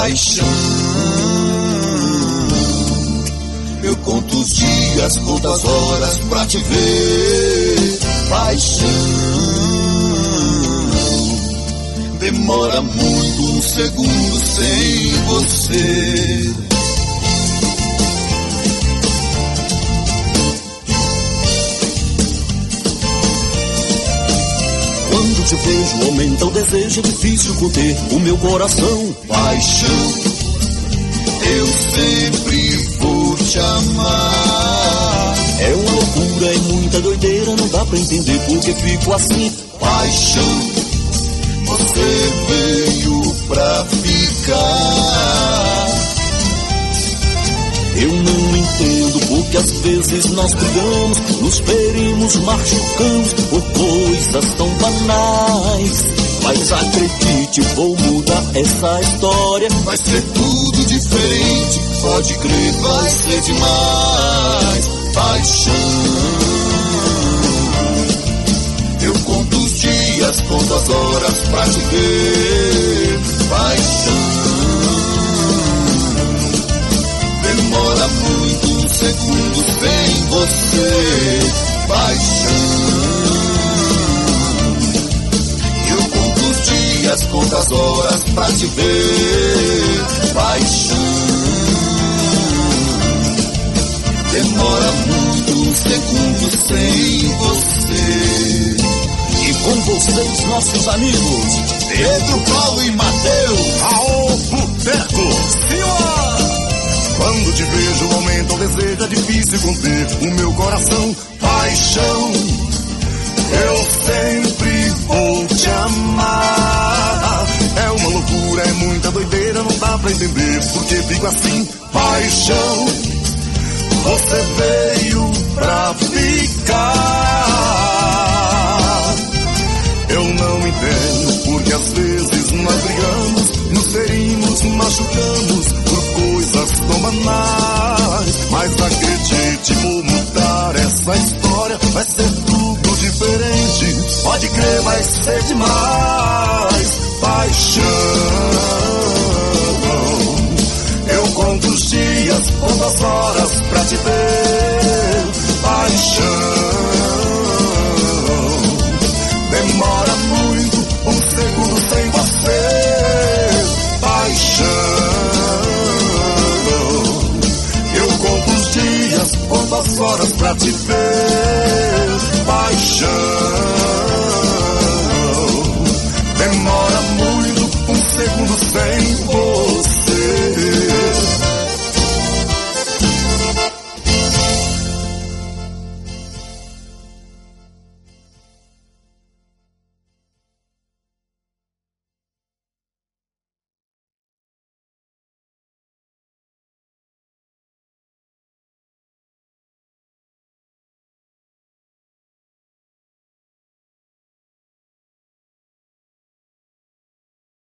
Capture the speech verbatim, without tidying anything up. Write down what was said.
paixão. Eu conto os dias, conto as horas pra te ver, paixão. Demora muito um segundo sem você. Quando te vejo aumenta o desejo, é difícil conter o meu coração. Paixão, eu sempre vou te amar. É uma loucura, é muita doideira, não dá pra entender porque fico assim. Paixão, você veio pra ficar. Eu não entendo porque às vezes nós brigamos, nos ferimos, machucamos por coisas tão banais. Mas acredite, vou mudar essa história. Vai ser tudo diferente, pode crer, vai ser demais. Paixão, eu conto os dias, conto as horas pra te ver. Paixão, demora muito um segundo sem você. Paixão, eu conto os dias, conto as horas pra te ver. Paixão, demora muito um segundo sem você. E com vocês, nossos amigos Pedro, Paulo e Mateus, ao Boteco. Senhor! Quando te vejo aumenta o desejo, é difícil conter o meu coração. Paixão, eu sempre vou te amar. É uma loucura, é muita doideira, não dá pra entender porque fico assim. Paixão, você veio pra ficar. Eu não entendo porque às vezes nós brigamos, nos ferimos, machucamos por coisas tão banais. Mas acredite, vou mudar essa história. Vai ser tudo diferente, pode crer, vai ser demais. Paixão, eu conto os dias, conto as horas pra te ver. Paixão, demora muito um segundo sem você. Paixão, eu conto os dias, conto as horas pra te ver. Paixão, demora muito um segundo sem você.